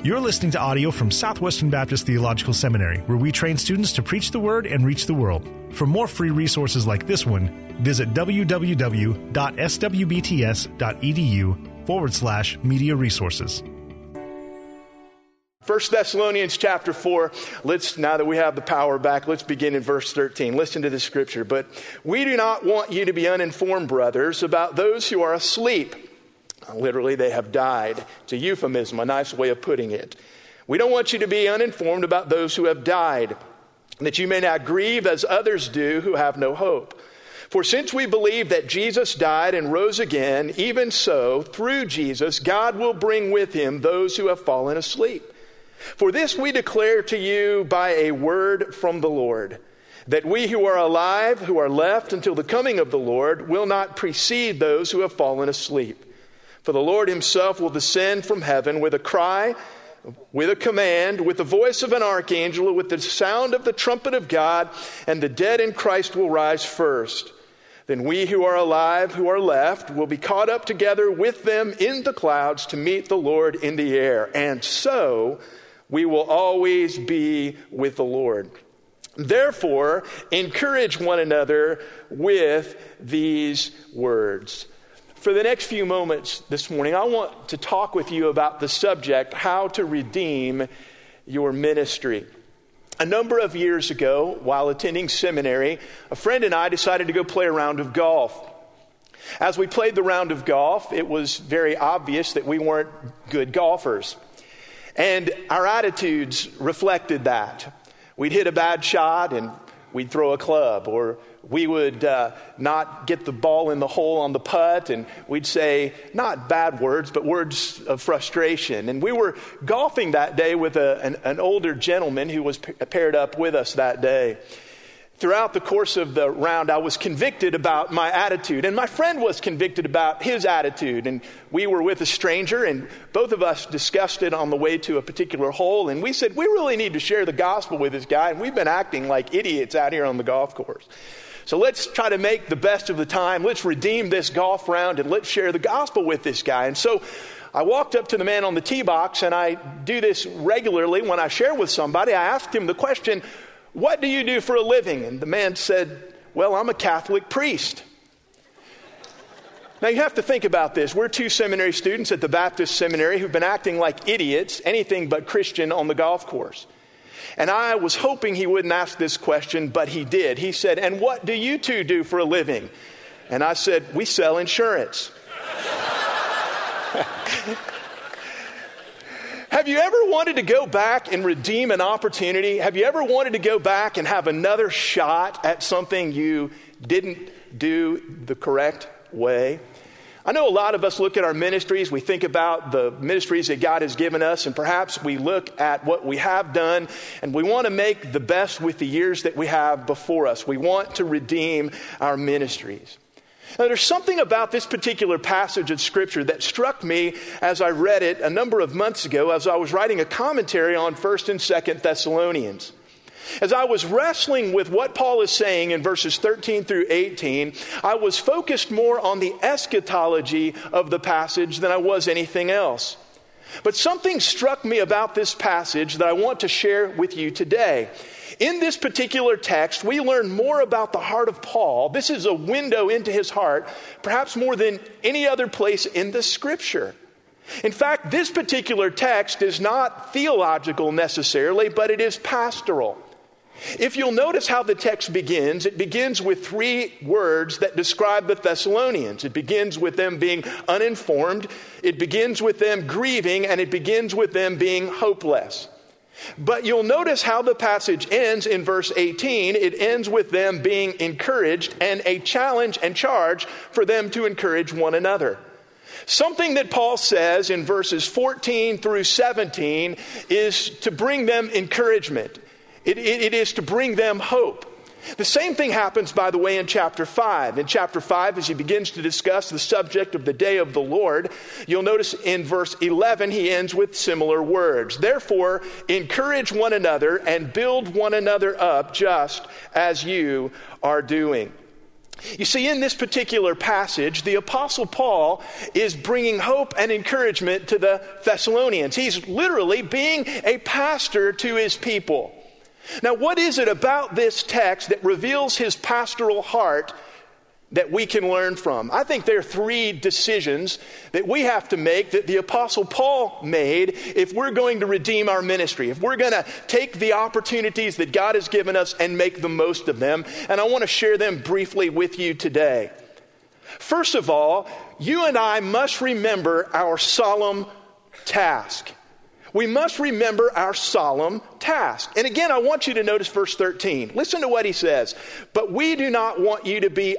You're listening to audio from Southwestern Baptist Theological Seminary, where we train students to preach the Word and reach the world. For more free resources like this one, visit www.swbts.edu/media resources. 1 Thessalonians chapter 4, now that we have the power back, let's begin in verse 13. Listen to this scripture. But we do not want you to be uninformed, brothers, about those who are asleep. Literally, they have died. It's a euphemism, a nice way of putting it. We don't want you to be uninformed about those who have died, that you may not grieve as others do who have no hope. For since we believe that Jesus died and rose again, even so, through Jesus, God will bring with him those who have fallen asleep. For this we declare to you by a word from the Lord, that we who are alive, who are left until the coming of the Lord, will not precede those who have fallen asleep. For the Lord himself will descend from heaven with a cry, with a command, with the voice of an archangel, with the sound of the trumpet of God, and the dead in Christ will rise first. Then we who are alive, who are left, will be caught up together with them in the clouds to meet the Lord in the air. And so we will always be with the Lord. Therefore, encourage one another with these words. For the next few moments this morning, I want to talk with you about the subject, how to redeem your ministry. A number of years ago, while attending seminary, a friend and I decided to go play a round of golf. As we played the round of golf, it was very obvious that we weren't good golfers. And our attitudes reflected that. We'd hit a bad shot and we'd throw a club, or we would not get the ball in the hole on the putt, and we'd say not bad words, but words of frustration. And we were golfing that day with an older gentleman who was paired up with us that day. Throughout the course of the round, I was convicted about my attitude, and my friend was convicted about his attitude. And we were with a stranger, and both of us discussed it on the way to a particular hole. And we said, we really need to share the gospel with this guy, and we've been acting like idiots out here on the golf course. So let's try to make the best of the time. Let's redeem this golf round, and let's share the gospel with this guy. And so I walked up to the man on the tee box, and I do this regularly when I share with somebody. I asked him the question, what do you do for a living? And the man said, well, I'm a Catholic priest. Now you have to think about this. We're two seminary students at the Baptist Seminary who've been acting like idiots, anything but Christian on the golf course. And I was hoping he wouldn't ask this question, but he did. He said, and what do you two do for a living? And I said, we sell insurance. Have you ever wanted to go back and redeem an opportunity? Have you ever wanted to go back and have another shot at something you didn't do the correct way? I know a lot of us look at our ministries, we think about the ministries that God has given us, and perhaps we look at what we have done, and we want to make the best with the years that we have before us. We want to redeem our ministries. Now, there's something about this particular passage of Scripture that struck me as I read it a number of months ago as I was writing a commentary on 1 and 2 Thessalonians. As I was wrestling with what Paul is saying in verses 13 through 18, I was focused more on the eschatology of the passage than I was anything else. But something struck me about this passage that I want to share with you today. In this particular text, we learn more about the heart of Paul. This is a window into his heart, perhaps more than any other place in the Scripture. In fact, this particular text is not theological necessarily, but it is pastoral. If you'll notice how the text begins, it begins with three words that describe the Thessalonians. It begins with them being uninformed, it begins with them grieving, and it begins with them being hopeless. But you'll notice how the passage ends in verse 18. It ends with them being encouraged and a challenge and charge for them to encourage one another. Something that Paul says in verses 14 through 17 is to bring them encouragement. It is to bring them hope. The same thing happens, by the way, in chapter 5. In chapter 5, as he begins to discuss the subject of the day of the Lord, you'll notice in verse 11, he ends with similar words. Therefore, encourage one another and build one another up just as you are doing. You see, in this particular passage, the Apostle Paul is bringing hope and encouragement to the Thessalonians. He's literally being a pastor to his people. Now, what is it about this text that reveals his pastoral heart that we can learn from? I think there are three decisions that we have to make that the Apostle Paul made if we're going to redeem our ministry, if we're going to take the opportunities that God has given us and make the most of them. And I want to share them briefly with you today. First of all, you and I must remember our solemn task. We must remember our solemn task. And again, I want you to notice verse 13. Listen to what he says. But we do not want you to be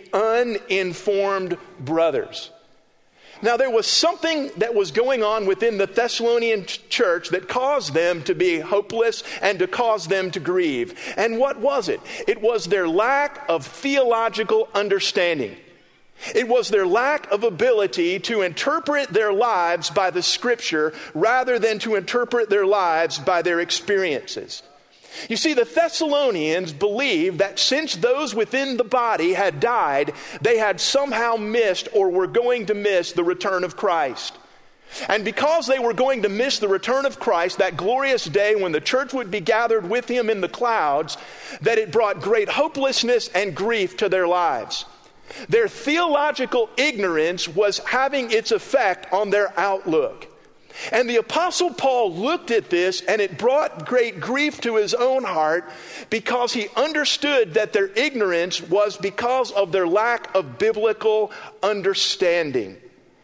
uninformed brothers. Now, there was something that was going on within the Thessalonian church that caused them to be hopeless and to cause them to grieve. And what was it? It was their lack of theological understanding. It was their lack of ability to interpret their lives by the Scripture rather than to interpret their lives by their experiences. You see, the Thessalonians believed that since those within the body had died, they had somehow missed or were going to miss the return of Christ. And because they were going to miss the return of Christ, that glorious day when the church would be gathered with him in the clouds, that it brought great hopelessness and grief to their lives. Their theological ignorance was having its effect on their outlook. And the Apostle Paul looked at this, and it brought great grief to his own heart because he understood that their ignorance was because of their lack of biblical understanding.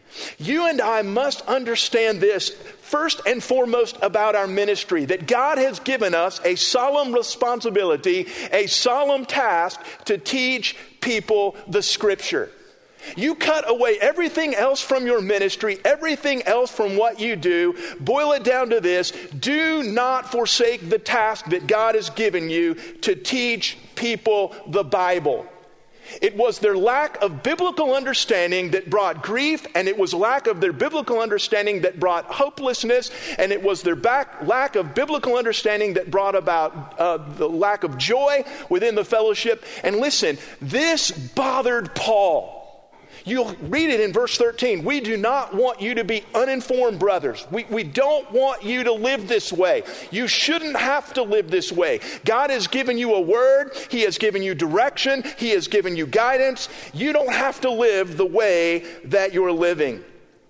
You and I must understand this first and foremost about our ministry, that God has given us a solemn responsibility, a solemn task to teach people the Scripture. You cut away everything else from your ministry, everything else from what you do, boil it down to this: do not forsake the task that God has given you to teach people the Bible. It was their lack of biblical understanding that brought grief, and it was lack of their biblical understanding that brought hopelessness, and it was their lack of biblical understanding that brought about the lack of joy within the fellowship. And listen, this bothered Paul. You'll read it in verse 13. We do not want you to be uninformed brothers. We don't want you to live this way. You shouldn't have to live this way. God has given you a word. He has given you direction. He has given you guidance. You don't have to live the way that you're living.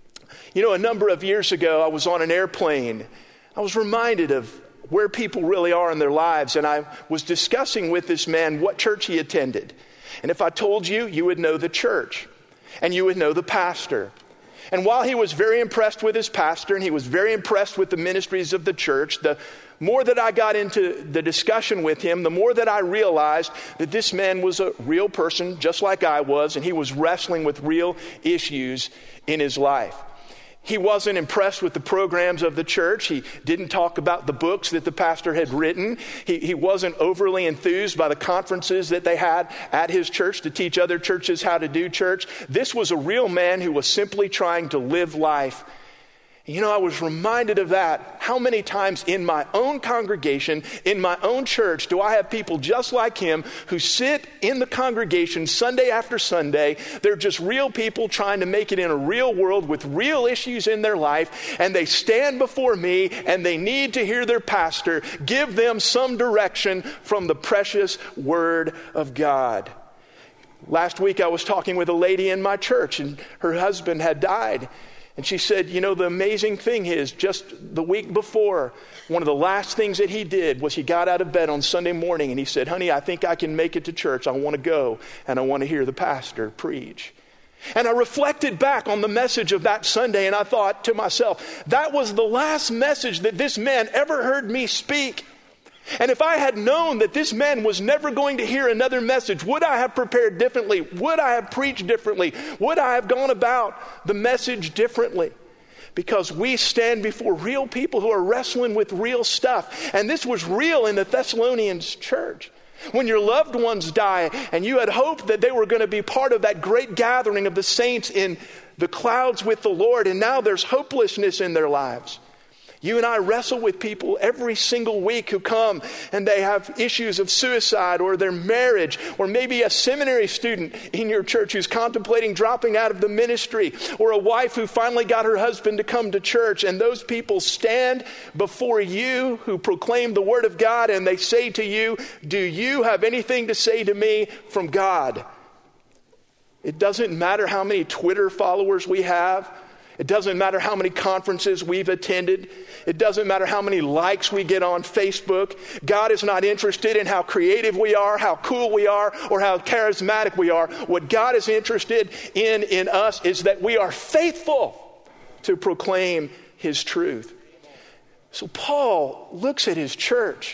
You know, a number of years ago, I was on an airplane. I was reminded of where people really are in their lives, and I was discussing with this man what church he attended. And if I told you, you would know the church. And you would know the pastor. And while he was very impressed with his pastor and he was very impressed with the ministries of the church, the more that I got into the discussion with him, the more that I realized that this man was a real person just like I was, and he was wrestling with real issues in his life. He wasn't impressed with the programs of the church. He didn't talk about the books that the pastor had written. He wasn't overly enthused by the conferences that they had at his church to teach other churches how to do church. This was a real man who was simply trying to live life. You know, I was reminded of that. How many times in my own congregation, in my own church, do I have people just like him who sit in the congregation Sunday after Sunday? They're just real people trying to make it in a real world with real issues in their life, and they stand before me and they need to hear their pastor give them some direction from the precious Word of God. Last week I was talking with a lady in my church, and her husband had died. And she said, you know, the amazing thing is, just the week before, one of the last things that he did was he got out of bed on Sunday morning and he said, honey, I think I can make it to church. I want to go and I want to hear the pastor preach. And I reflected back on the message of that Sunday, and I thought to myself, that was the last message that this man ever heard me speak. And if I had known that this man was never going to hear another message, would I have prepared differently? Would I have preached differently? Would I have gone about the message differently? Because we stand before real people who are wrestling with real stuff. And this was real in the Thessalonians church. When your loved ones die and you had hoped that they were going to be part of that great gathering of the saints in the clouds with the Lord, and now there's hopelessness in their lives. You and I wrestle with people every single week who come and they have issues of suicide or their marriage, or maybe a seminary student in your church who's contemplating dropping out of the ministry, or a wife who finally got her husband to come to church. And those people stand before you who proclaim the Word of God, and they say to you, do you have anything to say to me from God? It doesn't matter how many Twitter followers we have. It doesn't matter how many conferences we've attended. It doesn't matter how many likes we get on Facebook. God is not interested in how creative we are, how cool we are, or how charismatic we are. What God is interested in us is that we are faithful to proclaim His truth. So Paul looks at his church.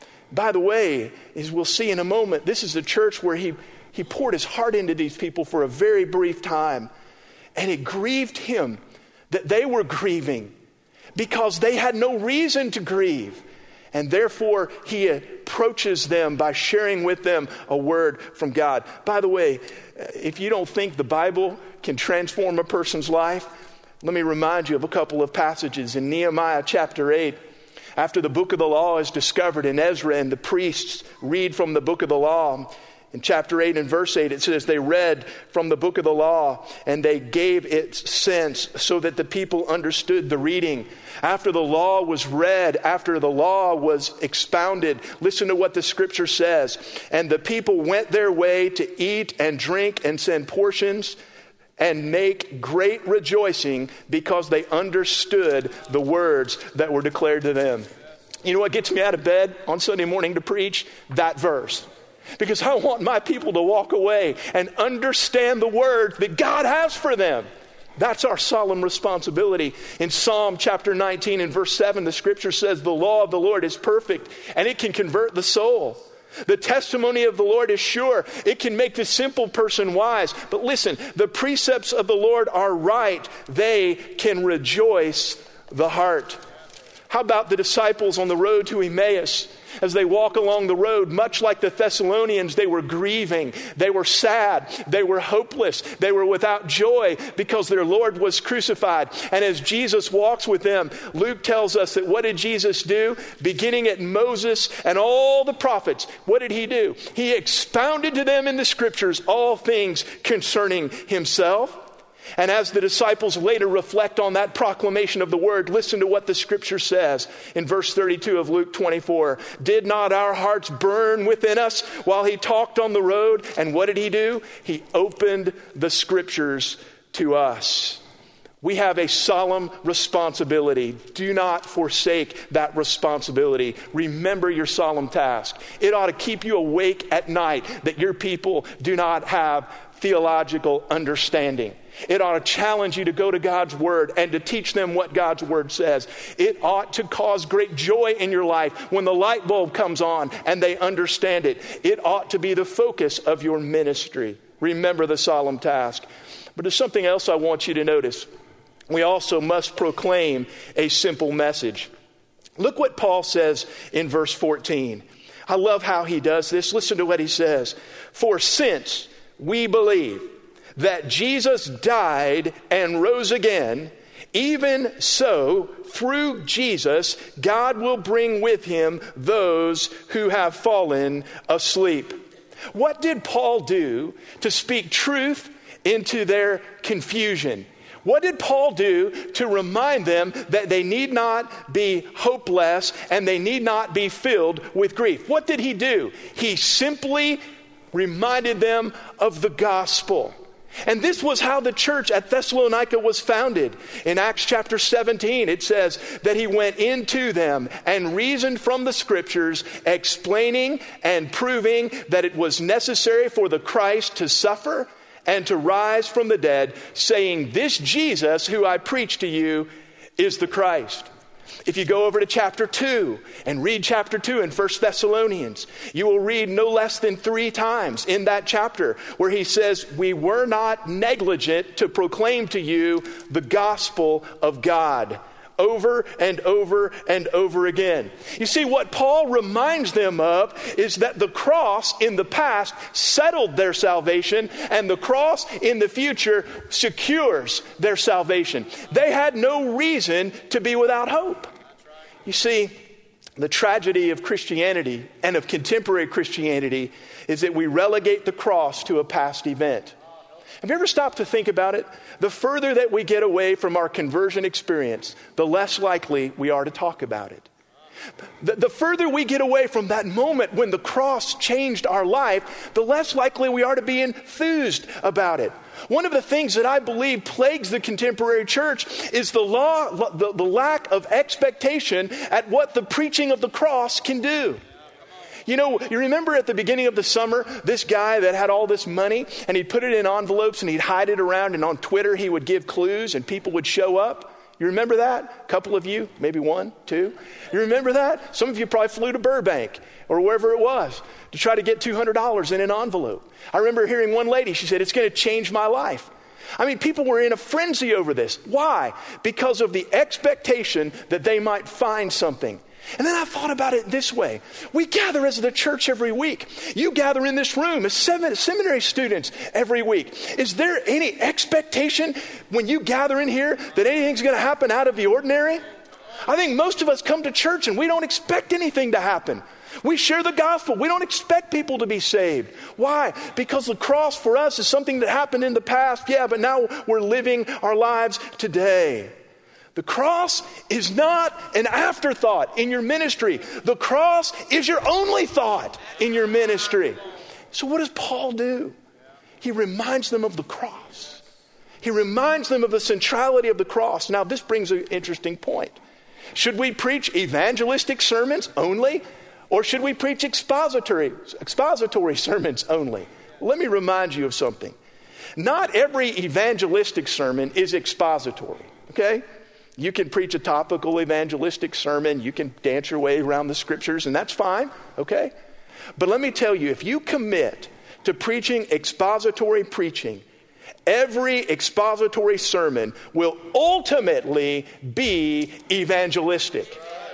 By the way, as we'll see in a moment, this is a church where he poured his heart into these people for a very brief time. And it grieved him that they were grieving because they had no reason to grieve. And therefore, he approaches them by sharing with them a word from God. By the way, if you don't think the Bible can transform a person's life, let me remind you of a couple of passages in Nehemiah chapter 8. After the book of the law is discovered in Ezra and the priests read from the book of the law, in chapter 8 and verse 8, it says, they read from the book of the law and they gave its sense so that the people understood the reading. After the law was read, after the law was expounded, listen to what the scripture says. And the people went their way to eat and drink and send portions and make great rejoicing because they understood the words that were declared to them. You know what gets me out of bed on Sunday morning to preach? That verse. Because I want my people to walk away and understand the word that God has for them. That's our solemn responsibility. In Psalm chapter 19 and verse 7, the scripture says, the law of the Lord is perfect and it can convert the soul. The testimony of the Lord is sure. It can make the simple person wise. But listen, the precepts of the Lord are right. They can rejoice the heart. How about the disciples on the road to Emmaus? As they walk along the road, much like the Thessalonians, they were grieving. They were sad. They were hopeless. They were without joy because their Lord was crucified. And as Jesus walks with them, Luke tells us that what did Jesus do? Beginning at Moses and all the prophets, what did he do? He expounded to them in the scriptures all things concerning himself. And as the disciples later reflect on that proclamation of the word, listen to what the scripture says in verse 32 of Luke 24. Did not our hearts burn within us while he talked on the road? And what did he do? He opened the scriptures to us. We have a solemn responsibility. Do not forsake that responsibility. Remember your solemn task. It ought to keep you awake at night that your people do not have theological understanding. It ought to challenge you to go to God's word and to teach them what God's word says. It ought to cause great joy in your life when the light bulb comes on and they understand it. It ought to be the focus of your ministry. Remember the solemn task. But there's something else I want you to notice. We also must proclaim a simple message. Look what Paul says in verse 14. I love how he does this. Listen to what he says. For since we believe that Jesus died and rose again, even so, through Jesus, God will bring with him those who have fallen asleep. What did Paul do to speak truth into their confusion? What did Paul do to remind them that they need not be hopeless and they need not be filled with grief? What did he do? He simply reminded them of the gospel. And this was how the church at Thessalonica was founded. In Acts chapter 17, it says that he went into them and reasoned from the scriptures, explaining and proving that it was necessary for the Christ to suffer and to rise from the dead, saying, this Jesus who I preach to you is the Christ. If you go over to chapter 2 and read chapter 2 in 1 Thessalonians, you will read no less than 3 times in that chapter where he says, we were not negligent to proclaim to you the gospel of God. Over and over and over again. You see, what Paul reminds them of is that the cross in the past settled their salvation, and the cross in the future secures their salvation. They had no reason to be without hope. You see, the tragedy of Christianity and of contemporary Christianity is that we relegate the cross to a past event. Have you ever stopped to think about it? The further that we get away from our conversion experience, the less likely we are to talk about it. The further we get away from that moment when the cross changed our life, the less likely we are to be enthused about it. One of the things that I believe plagues the contemporary church is the lack of expectation at what the preaching of the cross can do. You know, you remember at the beginning of the summer, this guy that had all this money, and he'd put it in envelopes and he'd hide it around, and on Twitter he would give clues and people would show up. You remember that? A couple of you, maybe one, two. You remember that? Some of you probably flew to Burbank or wherever it was to try to get $200 in an envelope. I remember hearing one lady, she said, "It's going to change my life." I mean, people were in a frenzy over this. Why? Because of the expectation that they might find something. And then I thought about it this way. We gather as the church every week. You gather in this room as seminary students every week. Is there any expectation when you gather in here that anything's going to happen out of the ordinary? I think most of us come to church and we don't expect anything to happen. We share the gospel. We don't expect people to be saved. Why? Because the cross for us is something that happened in the past. Yeah, but now we're living our lives today. The cross is not an afterthought in your ministry. The cross is your only thought in your ministry. So what does Paul do? He reminds them of the cross. He reminds them of the centrality of the cross. Now, this brings an interesting point. Should we preach evangelistic sermons only? Or should we preach expository sermons only? Let me remind you of something. Not every evangelistic sermon is expository, okay? You can preach a topical evangelistic sermon. You can dance your way around the scriptures, and that's fine, okay? But let me tell you, if you commit to preaching expository preaching, every expository sermon will ultimately be evangelistic.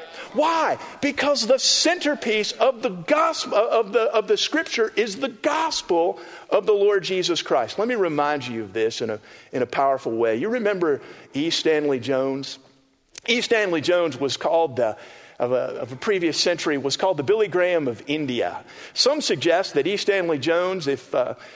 Why? Because the centerpiece of the gospel of the scripture is the gospel of the Lord Jesus Christ. Let me remind you of this in a powerful way. You remember E. Stanley Jones? E. Stanley Jones was called of a previous century was called the Billy Graham of India. Some suggest that E. Stanley Jones, if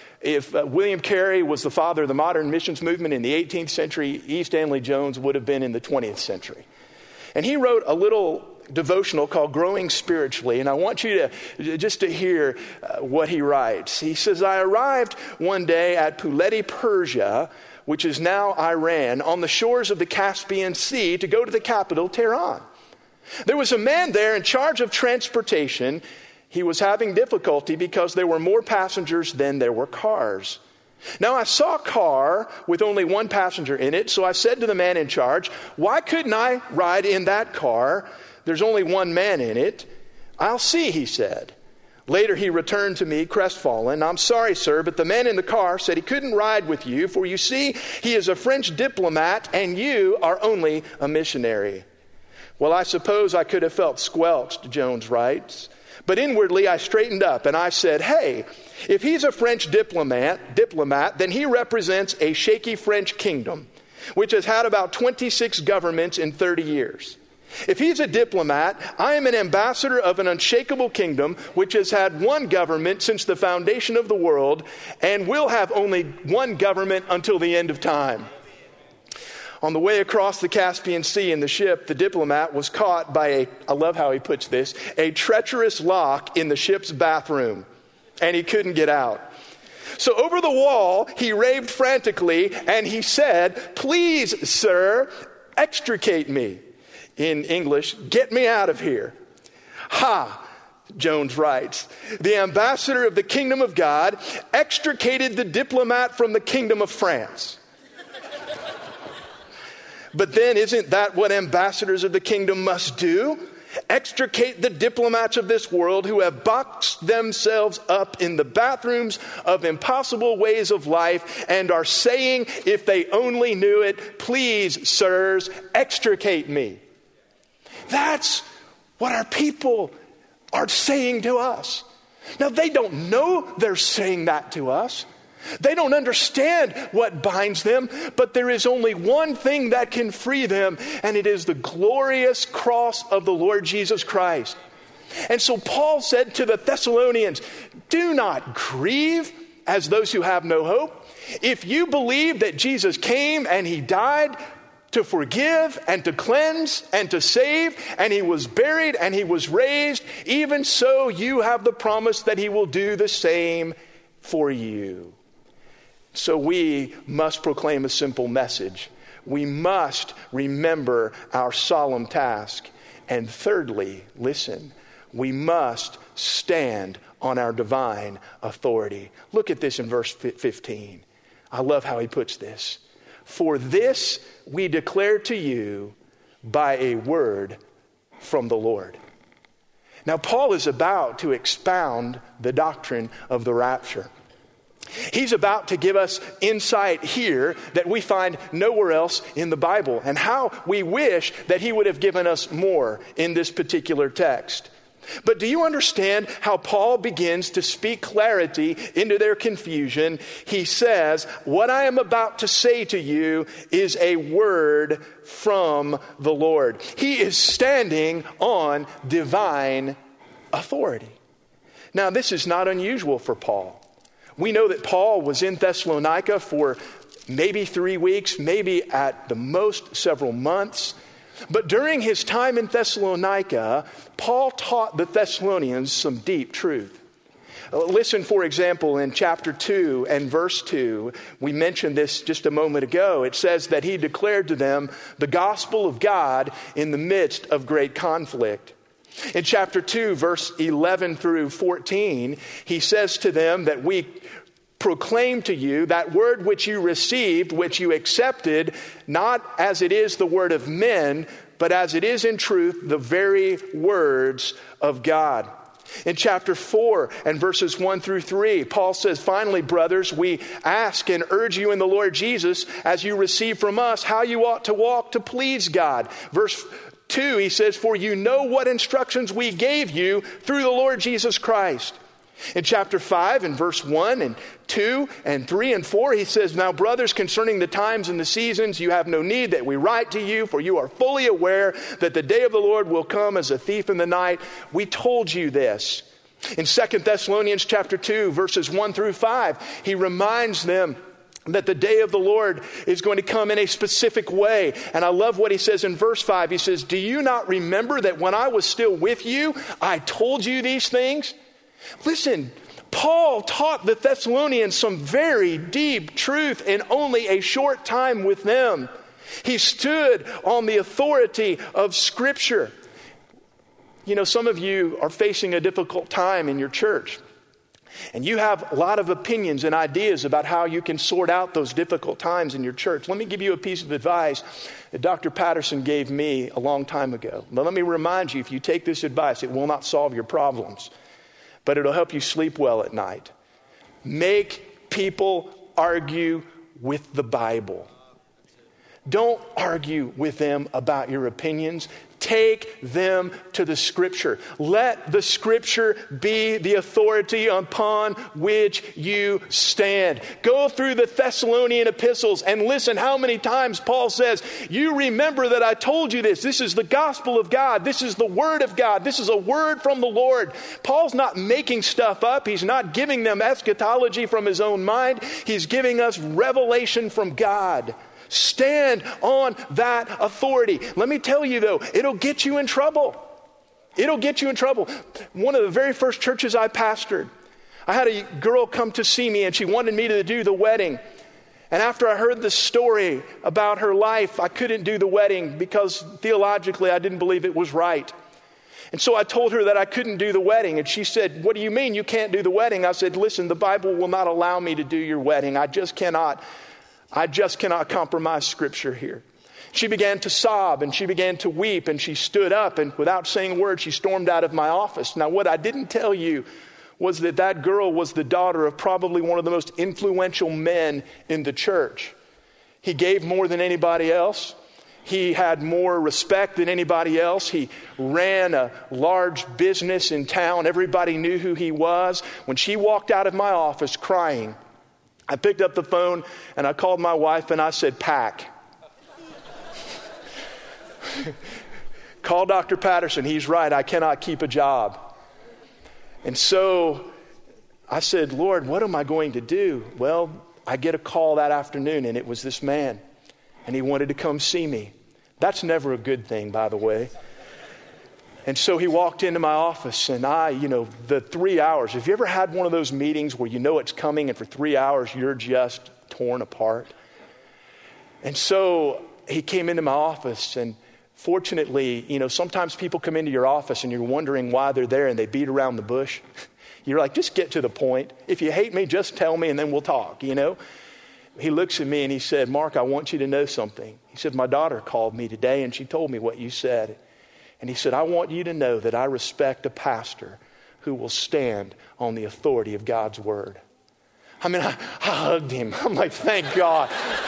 William Carey was the father of the modern missions movement in the 18th century, E. Stanley Jones would have been in the 20th century. And he wrote a little devotional called Growing Spiritually, and I want you to hear what he writes. He says, "I arrived one day at Puleti, Persia, which is now Iran, on the shores of the Caspian Sea to go to the capital, Tehran. There was a man there in charge of transportation. He was having difficulty because there were more passengers than there were cars. Now I saw a car with only one passenger in it, so I said to the man in charge, 'Why couldn't I ride in that car? There's only one man in it.' 'I'll see,' he said. Later he returned to me crestfallen. 'I'm sorry, sir, but the man in the car said he couldn't ride with you, for you see, he is a French diplomat and you are only a missionary.' Well, I suppose I could have felt squelched," Jones writes. "But inwardly I straightened up and I said, hey, if he's a French diplomat, then he represents a shaky French kingdom, which has had about 26 governments in 30 years. If he's a diplomat, I am an ambassador of an unshakable kingdom, which has had one government since the foundation of the world, and will have only one government until the end of time." On the way across the Caspian Sea in the ship, the diplomat was caught by I love how he puts this, a treacherous lock in the ship's bathroom, and he couldn't get out. So over the wall, he raved frantically, and he said, "Please, sir, extricate me." In English, "Get me out of here." Ha! Jones writes, the ambassador of the kingdom of God extricated the diplomat from the kingdom of France. But then isn't that what ambassadors of the kingdom must do? Extricate the diplomats of this world who have boxed themselves up in the bathrooms of impossible ways of life and are saying, if they only knew it, "Please, sirs, extricate me." That's what our people are saying to us. Now, they don't know they're saying that to us. They don't understand what binds them, but there is only one thing that can free them, and it is the glorious cross of the Lord Jesus Christ. And so Paul said to the Thessalonians, do not grieve as those who have no hope. If you believe that Jesus came and he died to forgive and to cleanse and to save, and he was buried and he was raised, even so you have the promise that he will do the same for you. So we must proclaim a simple message. We must remember our solemn task. And thirdly, listen, we must stand on our divine authority. Look at this in verse 15. I love how he puts this. For this we declare to you by a word from the Lord. Now, Paul is about to expound the doctrine of the rapture. He's about to give us insight here that we find nowhere else in the Bible, and how we wish that he would have given us more in this particular text. But do you understand how Paul begins to speak clarity into their confusion? He says, what I am about to say to you is a word from the Lord. He is standing on divine authority. Now, this is not unusual for Paul. We know that Paul was in Thessalonica for maybe 3 weeks, maybe at the most several months. But during his time in Thessalonica, Paul taught the Thessalonians some deep truth. Listen, for example, in chapter 2 and verse 2, we mentioned this just a moment ago. It says that he declared to them the gospel of God in the midst of great conflict. In chapter 2, verse 11 through 14, he says to them that we proclaim to you that word which you received, which you accepted, not as it is the word of men, but as it is in truth the very words of God. In chapter 4 and verses 1 through 3, Paul says, finally, brothers, we ask and urge you in the Lord Jesus, as you receive from us, how you ought to walk to please God. Verse 2, he says, for you know what instructions we gave you through the Lord Jesus Christ. In chapter 5 and verse 1 and 2 and 3 and 4, he says, now brothers, concerning the times and the seasons, you have no need that we write to you, for you are fully aware that the day of the Lord will come as a thief in the night. We told you this. In 2 Thessalonians chapter 2, verses 1 through 5, he reminds them that the day of the Lord is going to come in a specific way. And I love what he says in verse 5. He says, do you not remember that when I was still with you, I told you these things? Listen, Paul taught the Thessalonians some very deep truth in only a short time with them. He stood on the authority of Scripture. You know, some of you are facing a difficult time in your church, and you have a lot of opinions and ideas about how you can sort out those difficult times in your church. Let me give you a piece of advice that Dr. Patterson gave me a long time ago. Now, let me remind you, if you take this advice, it will not solve your problems, but it'll help you sleep well at night. Make people argue with the Bible. Don't argue with them about your opinions. Take them to the Scripture. Let the Scripture be the authority upon which you stand. Go through the Thessalonian epistles and listen how many times Paul says, you remember that I told you this. This is the gospel of God. This is the word of God. This is a word from the Lord. Paul's not making stuff up. He's not giving them eschatology from his own mind. He's giving us revelation from God. Stand on that authority. Let me tell you though, it'll get you in trouble. It'll get you in trouble. One of the very first churches I pastored, I had a girl come to see me and she wanted me to do the wedding. And after I heard the story about her life, I couldn't do the wedding because theologically I didn't believe it was right. And so I told her that I couldn't do the wedding. And she said, what do you mean you can't do the wedding? I said, listen, the Bible will not allow me to do your wedding. I just cannot compromise Scripture here. She began to sob and she began to weep and she stood up and without saying a word, she stormed out of my office. Now, what I didn't tell you was that that girl was the daughter of probably one of the most influential men in the church. He gave more than anybody else. He had more respect than anybody else. He ran a large business in town. Everybody knew who he was. When she walked out of my office crying, I picked up the phone and I called my wife and I said, pack. Call Dr. Patterson. He's right. I cannot keep a job. And so I said, Lord, what am I going to do? Well, I get a call that afternoon and it was this man and he wanted to come see me. That's never a good thing, by the way. And so he walked into my office and the 3 hours, have you ever had one of those meetings where you know it's coming and for 3 hours you're just torn apart? And so he came into my office and fortunately, sometimes people come into your office and you're wondering why they're there and they beat around the bush. You're like, just get to the point. If you hate me, just tell me and then we'll talk, He looks at me and he said, Mark, I want you to know something. He said, my daughter called me today and she told me what you said. And he said, I want you to know that I respect a pastor who will stand on the authority of God's word. I hugged him. I'm like, thank God.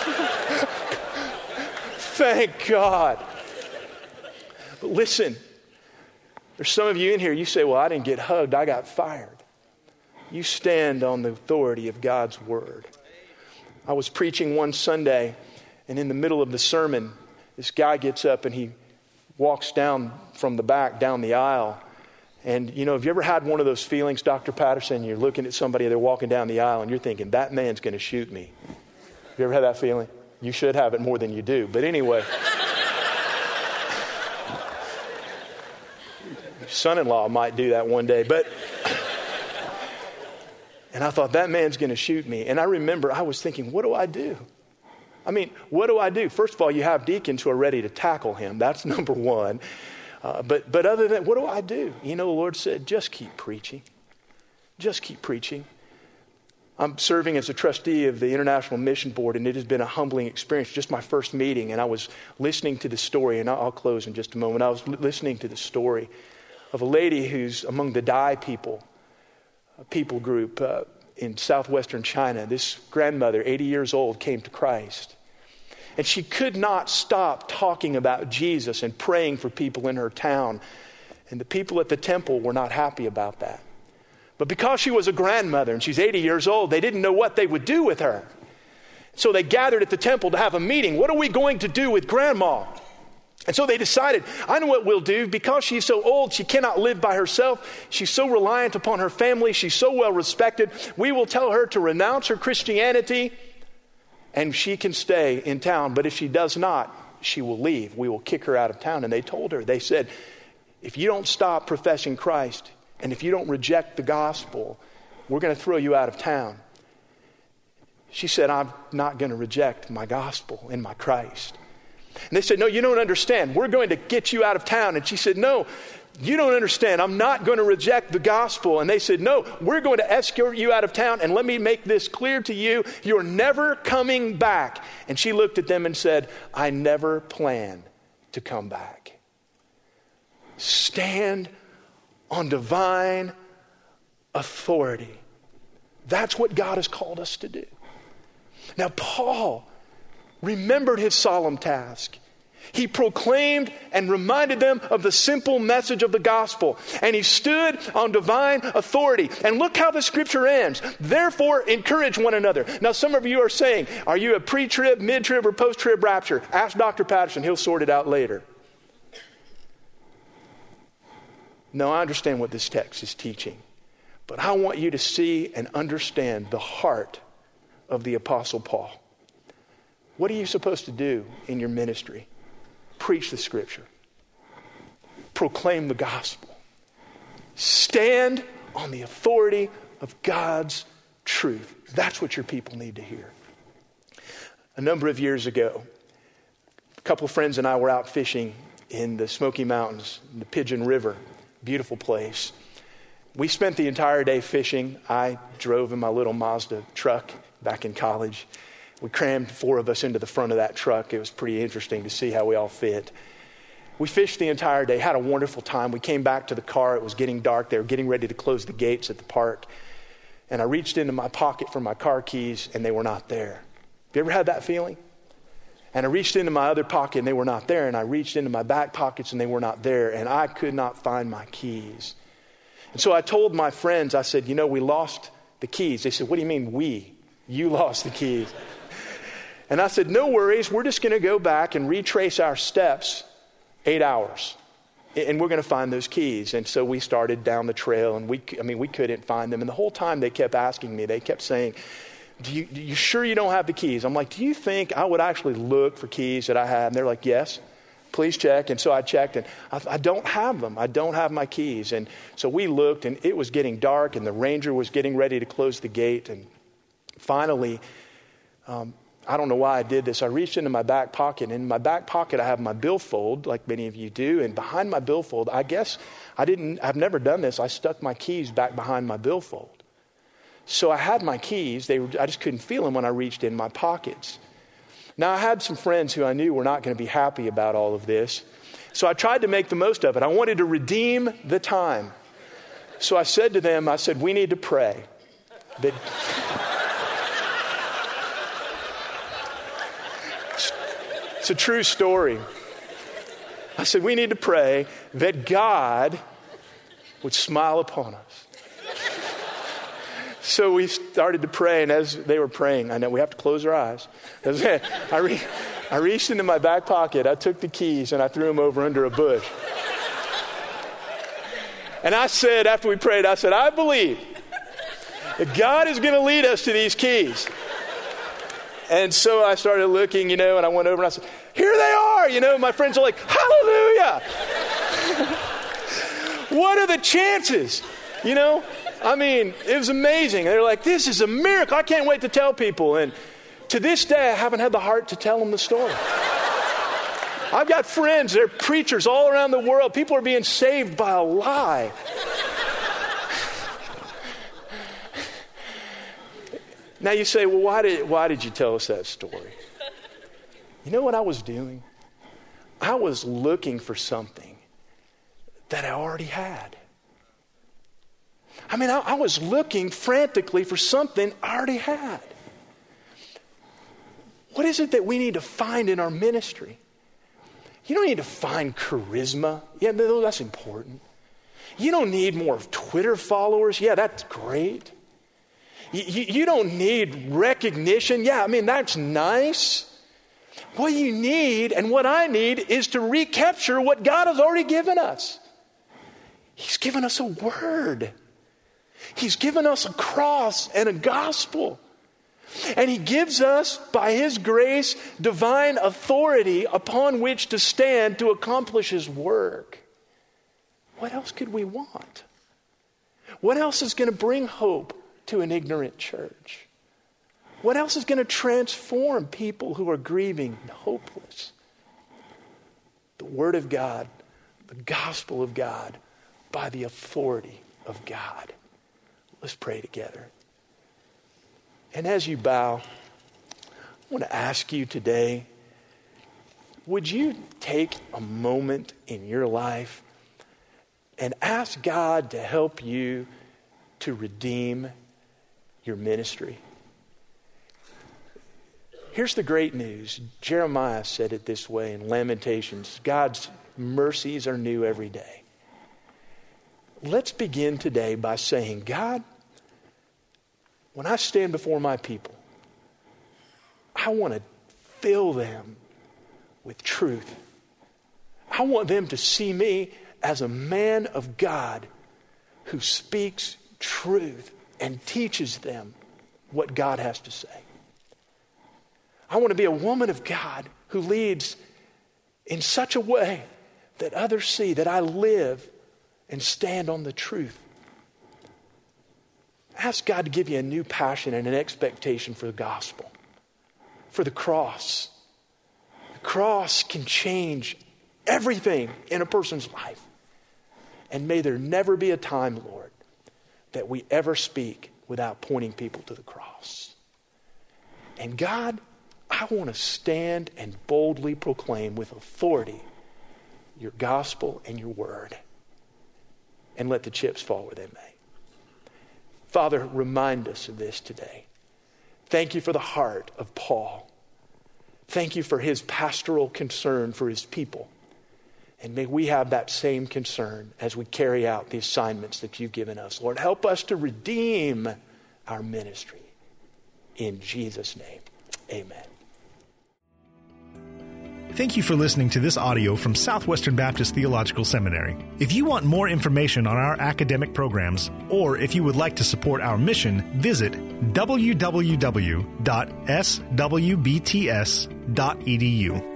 Thank God. But listen, there's some of you in here, you say, well, I didn't get hugged, I got fired. You stand on the authority of God's word. I was preaching one Sunday, and in the middle of the sermon, this guy gets up and he walks down from the back, down the aisle. And, have you ever had one of those feelings, Dr. Patterson, you're looking at somebody, they're walking down the aisle, and you're thinking, that man's going to shoot me. Have you ever had that feeling? You should have it more than you do. But anyway. Your son-in-law might do that one day. And I thought, that man's going to shoot me. And I remember I was thinking, what do I do? What do I do? First of all, you have deacons who are ready to tackle him. That's number one. But other than that, what do I do? The Lord said, just keep preaching. Just keep preaching. I'm serving as a trustee of the International Mission Board, and it has been a humbling experience. Just my first meeting, and I was listening to the story, and I'll close in just a moment. I was listening to the story of a lady who's among the Dai people group in southwestern China. This grandmother, 80 years old, came to Christ. And she could not stop talking about Jesus and praying for people in her town. And the people at the temple were not happy about that. But because she was a grandmother and she's 80 years old, they didn't know what they would do with her. So they gathered at the temple to have a meeting. What are we going to do with grandma? And so they decided, I know what we'll do. Because she's so old, she cannot live by herself. She's so reliant upon her family. She's so well respected. We will tell her to renounce her Christianity and she can stay in town. But if she does not, she will leave. We will kick her out of town. And they told her, they said, if you don't stop professing Christ and if you don't reject the gospel, we're going to throw you out of town. She said, I'm not going to reject my gospel and my Christ. And they said, no, you don't understand. We're going to get you out of town. And she said, no, you don't understand. I'm not going to reject the gospel. And they said, no, we're going to escort you out of town. And let me make this clear to you. You're never coming back. And she looked at them and said, I never plan to come back. Stand on divine authority. That's what God has called us to do. Now, Paul remembered his solemn task. He proclaimed and reminded them of the simple message of the gospel. And he stood on divine authority. And look how the scripture ends. Therefore, encourage one another. Now, some of you are saying, are you a pre-trib, mid-trib, or post-trib rapture? Ask Dr. Patterson. He'll sort it out later. No, I understand what this text is teaching. But I want you to see and understand the heart of the Apostle Paul. What are you supposed to do in your ministry? Preach the scripture. Proclaim the gospel. Stand on the authority of God's truth. That's what your people need to hear. A number of years ago, a couple of friends and I were out fishing in the Smoky Mountains, in the Pigeon River. Beautiful place. We spent the entire day fishing. I drove in my little Mazda truck back in college. We crammed 4 of us into the front of that truck. It was pretty interesting to see how we all fit. We fished the entire day, had a wonderful time. We came back to the car. It was getting dark. They were getting ready to close the gates at the park. And I reached into my pocket for my car keys, and they were not there. Have you ever had that feeling? And I reached into my other pocket, and they were not there. And I reached into my back pockets, and they were not there. And I could not find my keys. And so I told my friends, I said, we lost the keys. They said, what do you mean we? You lost the keys. And I said, no worries. We're just going to go back and retrace our steps 8 hours. And we're going to find those keys. And so we started down the trail, and we couldn't find them. And the whole time they kept asking me, they kept saying, do you sure you don't have the keys? I'm like, do you think I would actually look for keys that I had? And they're like, yes, please check. And so I checked, and I don't have them. I don't have my keys. And so we looked, and it was getting dark, and the ranger was getting ready to close the gate. And finally, I don't know why I did this. I reached into my back pocket. And in my back pocket, I have my billfold, like many of you do. And behind my billfold, I've never done this. I stuck my keys back behind my billfold. So I had my keys. I just couldn't feel them when I reached in my pockets. Now, I had some friends who I knew were not going to be happy about all of this. So I tried to make the most of it. I wanted to redeem the time. So I said to them, we need to pray. It's a true story. I said, we need to pray that God would smile upon us. So we started to pray, and as they were praying, I know we have to close our eyes. I reached into my back pocket, I took the keys, and I threw them over under a bush. And I said, after we prayed, I believe that God is going to lead us to these keys. And so I started looking, and I went over and I said, here they are. My friends are like, hallelujah. What are the chances? It was amazing. They're like, this is a miracle. I can't wait to tell people. And to this day, I haven't had the heart to tell them the story. I've got friends, they're preachers all around the world. People are being saved by a lie. Now you say, well, why did you tell us that story? You know what I was doing? I was looking for something that I already had. I was looking frantically for something I already had. What is it that we need to find in our ministry? You don't need to find charisma. Yeah, that's important. You don't need more Twitter followers. Yeah, that's great. You don't need recognition. Yeah, that's nice. What you need and what I need is to recapture what God has already given us. He's given us a word. He's given us a cross and a gospel. And he gives us, by his grace, divine authority upon which to stand to accomplish his work. What else could we want? What else is going to bring hope to an ignorant church? What else is going to transform people who are grieving and hopeless? The Word of God, the gospel of God, by the authority of God. Let's pray together. And as you bow, I want to ask you today, would you take a moment in your life and ask God to help you to redeem your ministry? Here's the great news. Jeremiah said it this way in Lamentations. God's mercies are new every day. Let's begin today by saying, God, when I stand before my people, I want to fill them with truth. I want them to see me as a man of God who speaks truth and teaches them what God has to say. I want to be a woman of God who leads in such a way that others see that I live and stand on the truth. Ask God to give you a new passion and an expectation for the gospel, for the cross. The cross can change everything in a person's life. And may there never be a time, Lord, that we ever speak without pointing people to the cross. And God, I want to stand and boldly proclaim with authority your gospel and your word. And let the chips fall where they may. Father, remind us of this today. Thank you for the heart of Paul. Thank you for his pastoral concern for his people. And may we have that same concern as we carry out the assignments that you've given us. Lord, help us to redeem our ministry. In Jesus' name, amen. Thank you for listening to this audio from Southwestern Baptist Theological Seminary. If you want more information on our academic programs, or if you would like to support our mission, visit www.swbts.edu.